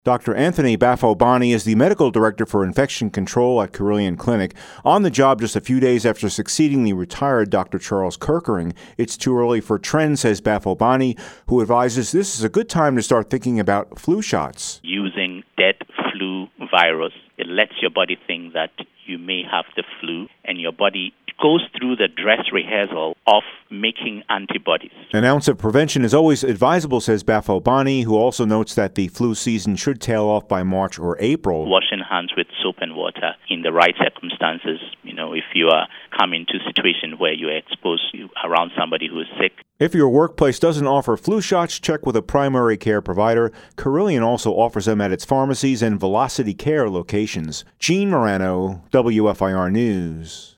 Dr. Anthony Bafo-Bani is the medical director for infection control at Carilion Clinic. On the job just a few days after succeeding the retired Dr. Charles Kerkering. It's too early for trends, says Bafo-Bani, who advises this is a good time to start thinking about flu shots. Using dead flu virus, it lets your body think that you may have the flu, and your body goes through the dress rehearsal of making antibodies. An ounce of prevention is always advisable, says Bafo-Bani, who also notes that the flu season should tail off by March or April. Washing hands with soap and water in the right circumstances. If you are coming to a situation where you're exposed around somebody who is sick. If your workplace doesn't offer flu shots, check with a primary care provider. Carilion also offers them at its pharmacies and Velocity Care locations. Gene Morano, WFIR News.